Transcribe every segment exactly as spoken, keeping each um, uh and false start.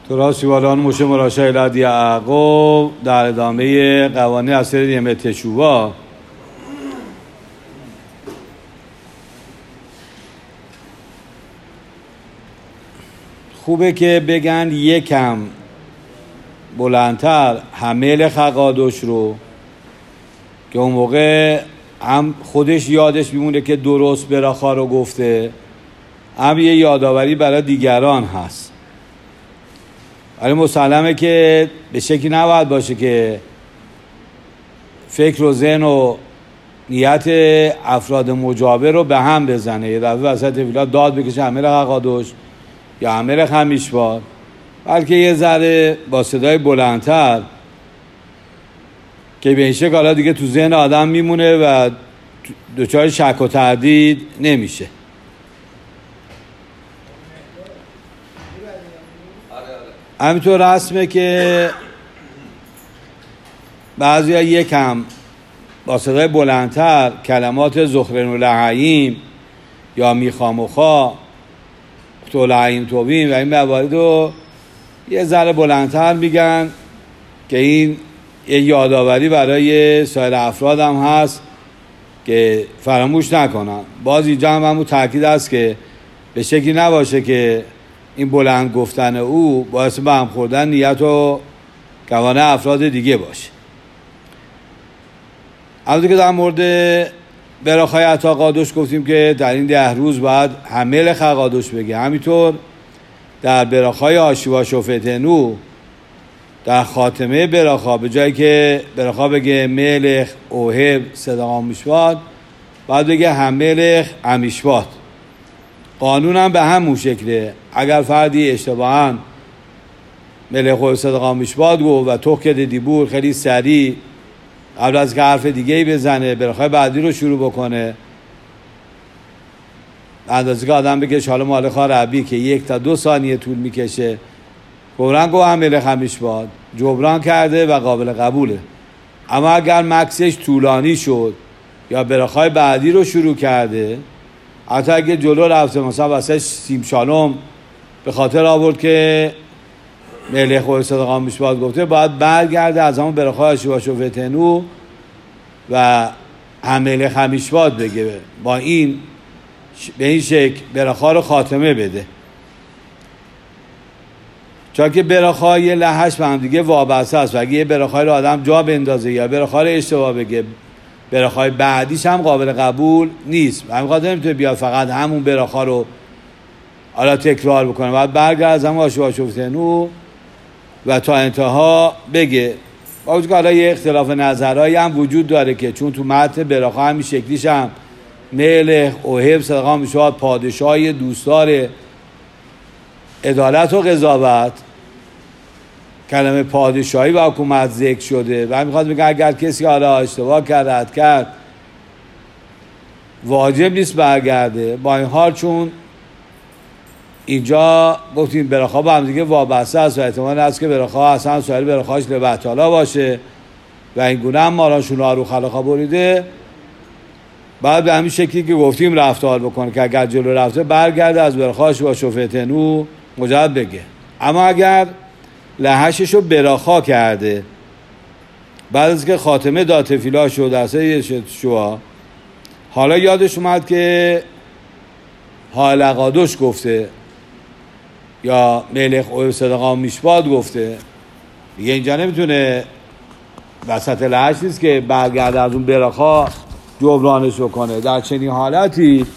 تراس شیوالان موشه مراشا الهدی عقب در ادامه قوانین اصلی نیمه تشوبا. خوبه که بگن یکم بلندتر حمل خقادش رو که اون موقع هم خودش یادش میمونه که درست براخا رو گفته، هم یه یادآوری برای دیگران هست. ولی مسلمه که به شکلی نباید باشه که فکر و ذهن و نیت افراد مجاور رو به هم بزنه. یه دفعه وسط تفیلا داد بکشه حمل خقادش یا حمل خمیشوار، بلکه یه ذره با صدای بلندتر که به این شکل حالا دیگه تو ذهن آدم میمونه و دچار شک و تردید نمیشه. همینطور رسمه که بعضی ها یکم با صدای بلندتر کلمات زخرن و لحییم یا میخاموخا تو لحییم توبیم و این موارد رو یه ذره بلندتر میگن که این یه یادآوری برای سایر افراد هم هست که فراموش نکنن. باز اینجا هم همون تاکید است که به شکلی نباشه که این بلند گفتن او باعث به هم خوردن نیت و گوانه افراد دیگه باشه. البته که در مورد براخای عطا قادش گفتیم که در این ده روز باید حمل خقادش بگه. همینطور در براخای آشیوا شفتنو در خاتمه براخا به جایی که براخا بگه ملخ اوهب صدقا میشواد باید بگه هملخ امیشواد. قانون هم به همون شکله. اگر فردی اشتباهاً ملخ اوهب صدقا میشواد گفت و توخ کده دیبور خیلی سریع قبل از که حرف دیگه‌ای بزنه براخای بعدی رو شروع بکنه، اندازه که آدم بگه حالا مال خار عبی که یک تا دو ثانیه طول میکشه فوراً گو حمل خمیشواد جبران کرده و قابل قبوله. اما اگر مکسش طولانی شد یا براخای بعدی رو شروع کرده، حتی اگه جلو رفته مثلا واسه سیم شالوم به خاطر آورد که ملخ خوی صدقا میشواد گفته، باید برگرده از همون براخای آشیوا شفتنو و حمل خمیشواد بگه. با این به این شکل براخا رو خاتمه بده، چون که براخا یه لحش به هم دیگه وابسته است و اگه یه براخای رو آدم جا بندازه یا براخا رو اشتباه بگه براخای بعدیش هم قابل قبول نیست. همین خاطر نمیتونه بیاد فقط همون براخا رو حالا تکرار بکنه، باید برگرد از همون آشیوا شفتنو و تا انتها بگه. با وجود که حالا یه اختلاف نظرهایی هم وجود داره که چون تو متن براخا همین شکلیش هم ملخ اوهب صدقا میشواد پادشاه دوستدار عدالت و قضاوت، کلمه پادشاهی و حکومت ذکر شده و میخواد بگه اگر کسی حالا اشتباه کرد رد کرد واجب نیست برگرده. با این حال چون اینجا گفتیم براخا با هم دیگه وابسته است و احتمال هست که براخا اصلا سوال براخاش لبهتالا باشه و این گونه هم مارانشون رو خلاقا بریده، بعد به همین شکلی که گفتیم رفتار بکنه که اگر جلو رفته برگرده از براخاش با شفتنو مجرد بگه. اما اگر لحشش رو براخا کرده بعد از که خاتمه داد تفیلا شد درسته شوا، حالا یادش اومد که حالقادش گفته یا ملخ اوهب صدقا میشواد گفته، دیگه اینجا نمیتونه وسط لحش نیست که برگرده از اون براخا جبرانش بکنه. در چنین حالتی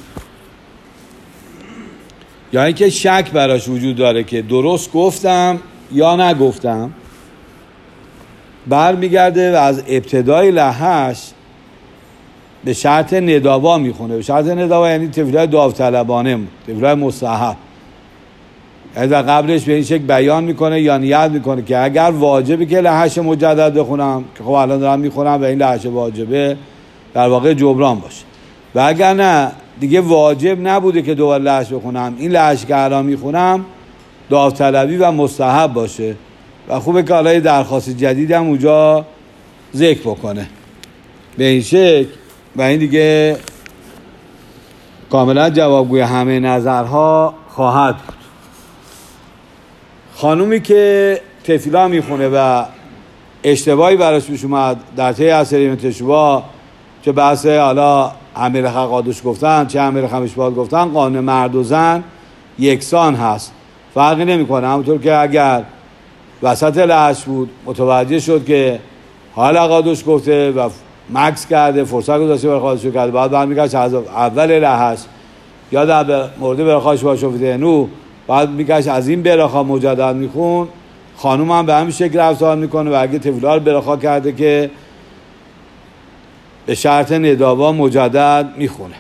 یا اینکه شک براش وجود داره که درست گفتم یا نگفتم، برمیگرده و از ابتدای لحش به شرط نداوا میخونه. به شرط نداوا یعنی تفیلای داوطلبانه، تفیلای مستحب، یعنی در قبلش به این شکل بیان میکنه یا نیت میکنه که اگر واجبی که لحش مجدد بخونم که خب الان دارم میخونم و این لحش واجبه در واقع جبران باشه، و اگر نه دیگه واجب نبوده که دوباره لحش بخونم، این لحش که الان میخونم داوطلبی و مستحب باشه و خوبه که حالا درخواست جدید هم اونجا ذکر بکنه به این شکل و این دیگه کاملا جوابگوی همه نظرها خواهد بود. خانومی که تفیلا میخونه و اشتباهی براش پیش اومد در طی عصر تشوا، چه بحث حالا امیر حقادوش گفتن چه امیر خمشباد گفتن، قانون مرد و زن یکسان هست، فرقی نمیکنه. همونطور که اگر وسط لحش بود متوجه شد که حال حقادوش گفته و مکس کرده، فرصت گذاشته برای خودش کرده، بعد برمیگشت از اول لحش یا در مورد برخواش با شفته نو بعد میگشت از این برخا مجدد میخون، خانوم هم به همین شکل رفتار میکنه و اگه تفیلا رو برخا کرده که به شرط نداوا مجدد میخونه.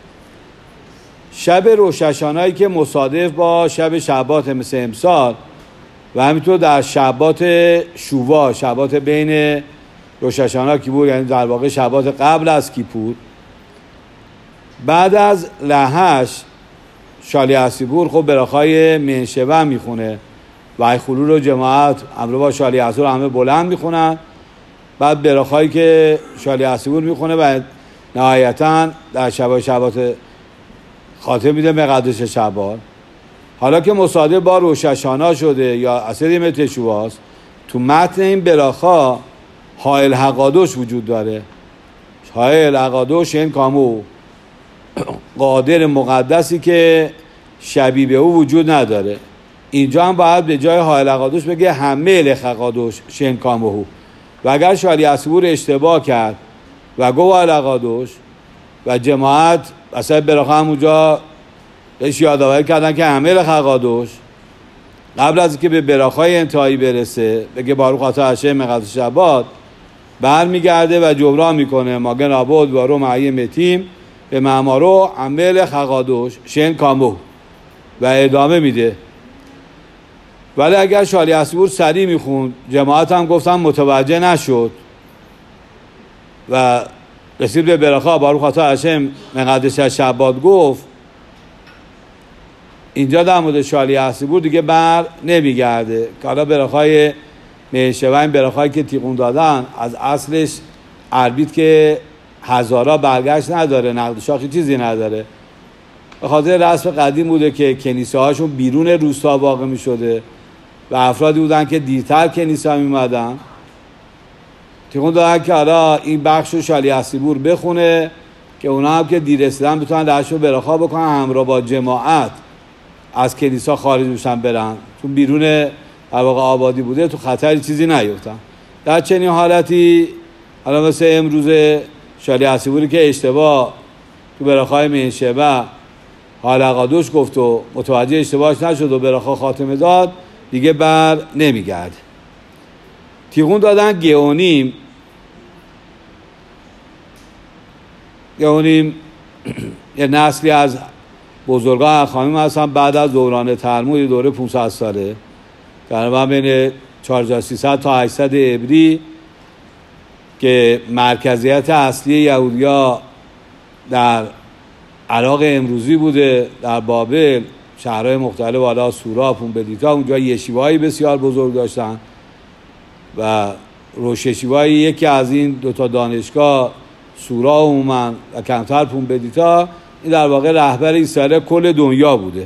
شب روششانایی که مصادف با شب شبات مثل امسال و همینطور در شبات شووا، شبات بین روششانا کیپور، یعنی در واقع شبات قبل از کیپور، بعد از لحش شالیعصیبور خب براخای منشبه میخونه و خلول رو جماعت امرو با شالیعصیبور همه بلند میخونن، بعد براخایی که شالیعصیبور میخونه و نهایتا در شبای شبات خاتم میده مقدس شبان. حالا که مصادف با روششانا شده یا عصر تشواست، تو متن این براخا حائل حقادوش وجود داره. حائل حقادوش این کامو قادر مقدسی که شبیه به او وجود نداره. اینجا هم باید به جای حائل حقادوش بگه همه لحقادوش شین کامو. و اگر شالیعصیبور اشتباه کرد و گو حائل حقادوش و جماعت اصلا براخا همونجا بهش یادآوری کردن که همه لحقادوش، قبل از که به براخای انتهایی برسه بگه باروخ آتا هشه مقدس شبات، برمیگرده و جبران میکنه ماگن عبود و رو معی متیم به معمارو عمل خقادوش شن کامو و ادامه میده. ولی اگر شالیعصیبور سریع میخوند، جماعت هم گفتن متوجه نشد و رسید به براخا باروخ آتا هشم مقدس شبات گفت، اینجا در مورد شالیعصیبور دیگه بر نمیگرده که حالا براخای میشوه این براخایی که تیقون دادن از اصلش عربید که هزارا برگشت نداره، نقد شاخی چیزی نداره، به خاطر رسم قدیم بوده که کنیسه هاشون بیرون روستا واقع می شده و افرادی بودن که دیرتر کنیسه ها می مدن. تیقون دادن که حالا این بخش رو شالیعصیبور بخونه که اونا هم که دیر رسیدن بتونن درش رو براخا بکنن، همراه با جماعت از کنیسه خارج بشن برن، چون بیرون در واقع آبادی بوده تو خطری چیزی نیفتن. در چنین حالتی حالا مثل امروز شالیعصیبوری که اشتباه تو براخای منشبه حال حقادوش گفت و متوجه اشتباهش نشد و براخا خاتمه داد، دیگه بر نمیگرد. تیغون دادن گئونیم. گئونیم یه نسلی از بزرگان خانم هستن بعد از دوران تلمود، دوره پانصد ساله، تقریبا بین چهار هزار و سیصد تا هشتصد عبری، که مرکزیت اصلی یهودیا در عراق امروزی بوده، در بابل، شهرهای مختلف، حالا سورا، پونبدیتا، اونجا یشیوایی بسیار بزرگ داشتن و روششیوایی یکی از این دوتا دانشگاه، سورا عموما و کمتر پونبدیتا، این در واقع رهبر اسرائیل کل دنیا بوده.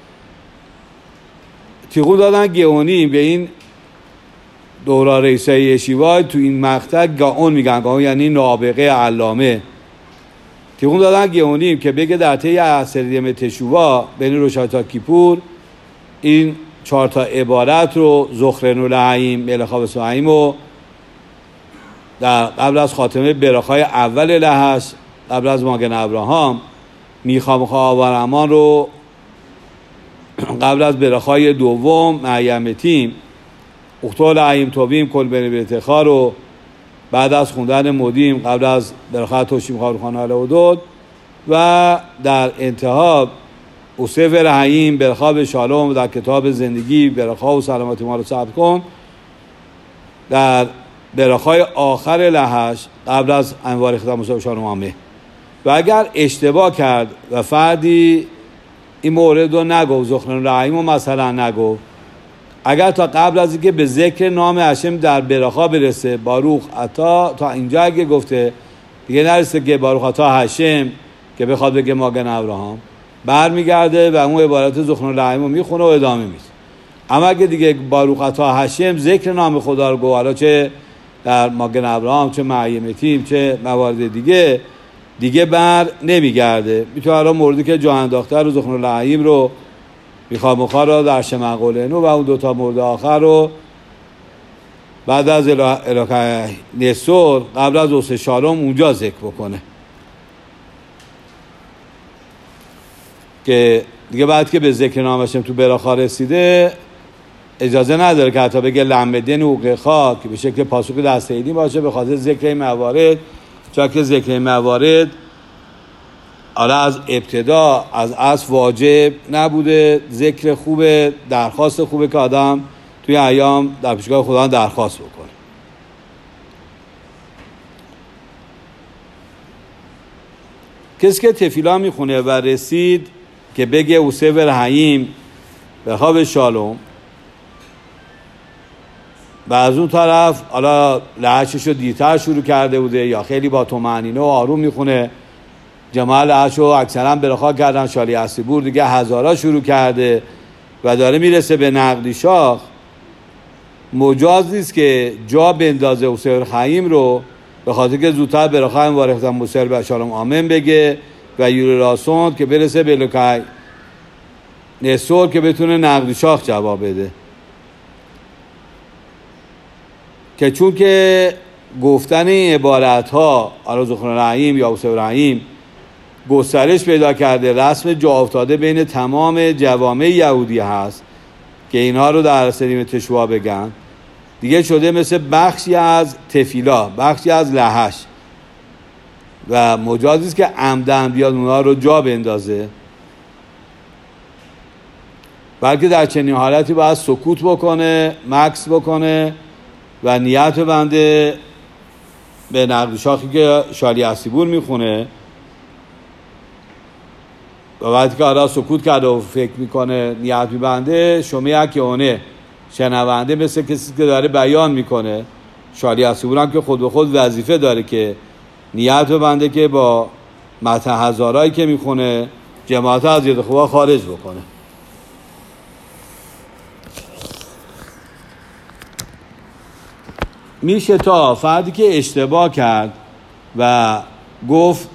تیغون دادن گئونیم به این دوره رئیسه یشیوای، تو این مقطع گاون میگن، گاون یعنی نابغه علامه. تیغون دادن گئونیم که بگه در طی عصر تشوا بین روشن تا کیپور این چهار تا عبارت رو زخرن و لحیم ملخا و سوهیم و در قبل از خاتمه براخای اول لحش قبل از ماگن ابراهام، میخوام خواه و رحمان رو قبل از براخای دوم معیمتیم، اختال عیم توبیم کل بین بیتخار رو بعد از خوندن مدیم قبل از براخای توشیم خاروخانه الودود و در انتها اوصف رحیم برخا به شالوم در کتاب زندگی برخا و سلامتی ما رو ثبت کن، در براخای آخر لحش قبل از انوار ختم مصطفی شانوامه. و اگر اشتباه کرد و فردی این مورد رو نگو، زخرن رحیم رو مثلا نگو، اگر تا قبل از اینکه به ذکر نام هشم در براخا برسه باروخ عطا تا اینجا اگه گفته دیگه نرسه که باروخ عطا هشم که بخواد بگه ماگن ابراهام، برمیگرده و اون عبارت زخرن رحیم رو میخونه و ادامه میده. اما اگه دیگه باروخ اتا هشم ذکر نام خدا رو گو، حالا چه در ماگن ابراهام چه معیم تیم چه موارد دیگه دیگه بر نمیگرده. میتونه حالا موردی که جا انداخته رو زخرن العیم رو میخوام مخار رو در شمقل نو و اون دوتا مورد آخر رو بعد از الهه نسور قبل از اوسه شالوم اونجا ذکر بکنه که دیگه بعد که به ذکر نامشم تو براخا رسیده اجازه نداره که حتی بگه لمدن اوقخا که به شکل پاسخ دستهیدی باشه به خاطر ذکر موارد، چون که ذکر موارد حالا از ابتدا از اصل واجب نبوده. ذکر خوبه، درخواست خوبه که آدم توی ایام در پیشگاه خدا درخواست بکنه. کسی که تفیلا میخونه و رسید که بگه اوسه و رحیم به خواب شالوم و از اون طرف حالا لحشش رو دیرتر شروع کرده بوده یا خیلی با طمأنینه و آروم میخونه، جماعه لحش رو اکثرا برخا کردن، شالی اسیبور دیگه هزارا شروع کرده و داره میرسه به نقدی شاخ، مجاز نیست که جا بندازه اوسه و رحیم رو به خاطر که زودتر برخا هم وارختن موسر به شالوم آمن بگه و یوری راسوند که برسه به لکای نسور که بتونه نقدی شاخ جواب بده. که چون که گفتن این عبارت ها علا زخرن رحیم یا اوسه رحیم گسترش پیدا کرده، رسم جا افتاده بین تمام جوامع یهودی هست که اینها رو در سلیم تشوا بگن، دیگه شده مثل بخشی از تفیلا، بخشی از لحش و مجازی است که عمدن بیاد اونها رو جا بندازه، بلکه در چنین حالتی باید سکوت بکنه، مکس بکنه و نیت بنده به نقد شاخی که شالی اسیبور میخونه و وقتی که آرها سکوت کرده و فکر میکنه نیت میبنده شمیه که اونه شنونده مثل کسی که داره بیان میکنه. شالی اسیبور هم که خود به خود وظیفه داره که نیت بنده که با متن هزارایی که میخونه جماعت از ید خوبا خارج بکنه. میشه تا فردی که اشتباه کرد و گفت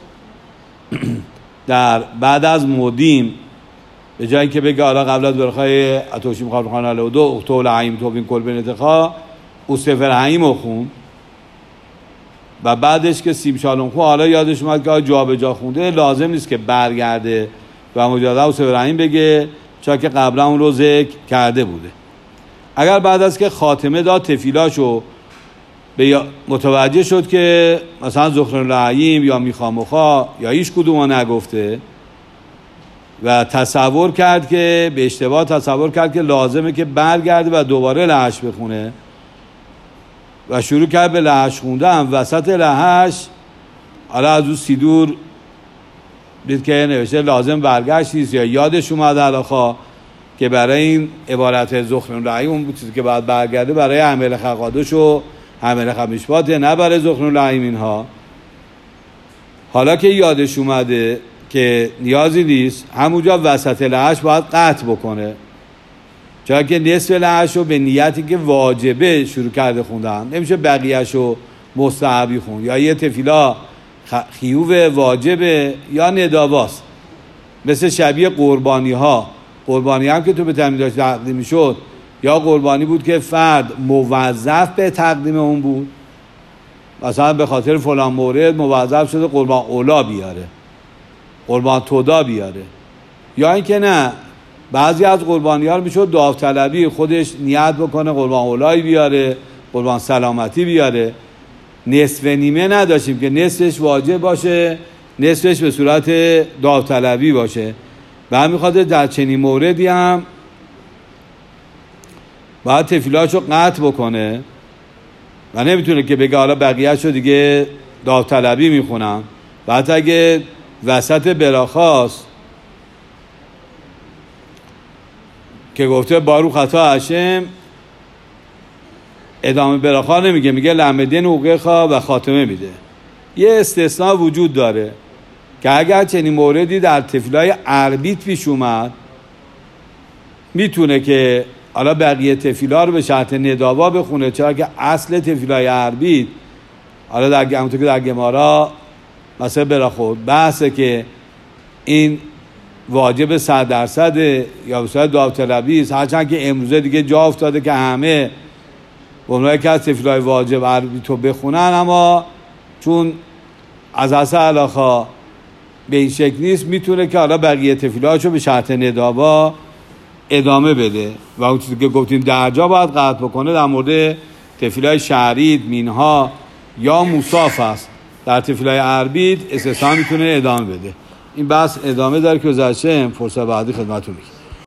در بعد از مودیم به جایی که بگه حالا قبل از برخای اتوشیم خواهد خانه علیه و دو اختول عیم توبین کل بینتخواه او سفر عیم رو خون و بعدش که سیم شالون خون حالا یادش اومد که جا به جا خونده، لازم نیست که برگرده و مجاده او سفر عیم بگه چون که قبلا اون رو ذکر کرده بوده. اگر بعد از که خاتمه داد تفیلاشو به متوجه شد که مثلا زخرن العیم یا میخامخا یا هیچ کدوم نگفته و تصور کرد که به اشتباه تصور کرد که لازمه که برگرده و دوباره لحش بخونه و شروع کرد به لحش خوندن، وسط لحش حالا از اون سیدور دید که نوشته لازم برگشت نیست یا یادش اومد علاخا که برای این عبارت زخرن العیم اون بود که بعد برگرده برای عمل خقادش و عمل خمیشباته نه برای زخرن العیم اینها. حالا که یادش اومده که نیازی نیست همونجا وسط لحش باید قطع بکنه، چون که نصف لحش رو به نیتی که واجبه شروع کرده خوندن، نمیشه بقیهش رو مستحبی خون یا یه تفیلا خیوب واجبه یا نداواست، مثل شبیه قربانی ها. قربانی هم که تو به تمیم داشت تقدیم شد یا قربانی بود که فرد موظف به تقدیم اون بود، مثلا به خاطر فلان مورد موظف شده قربان اولا بیاره، قربان تودا بیاره، یا اینکه نه بعضی از قربانی ها رو میشد داوطلبی خودش نیت بکنه قربان اولایی بیاره، قربان سلامتی بیاره. نصف نیمه نداشتیم که نصفش واجب باشه، نصفش به صورت داوطلبی باشه و همین خاطر در چنین موردی هم باید تفیلاشو قطع بکنه و نمیتونه که بگه حالا بقیه‌شو دیگه داوطلبی میخونم. بعد اگه وسط براخاست که گفته بارو خطا هشم ادامه براخا نمیگه، میگه لمدین اوقخا و خاتمه میده. یه استثناء وجود داره که اگر چنین موردی در تفیلای عربیت پیش اومد میتونه که حالا بقیه تفیلا رو به شرط نداوا بخونه، چرا که اصل تفیلای عربید حالا در همونطور که در گمارا مثلا براخود بحثه که این واجب صد درصد یا به صورت داوطلبی است، هرچند که امروزه دیگه جا افتاده که همه به عنوان که از تفیلای واجب عربی تو بخونن، اما چون از اصل علاخا به این شکل نیست، میتونه که حالا بقیه تفیلاشو به شرط نداوا ادامه بده. و اون چیزی که گفتیم درجا باید قطع بکنه در مورد تفیلای شعرید، مینها یا موصاف است. در تفیلای عربید استثنا میتونه ادامه بده. این بحث ادامه داره که گذشته فرصت بعدی خدمتتون میگم.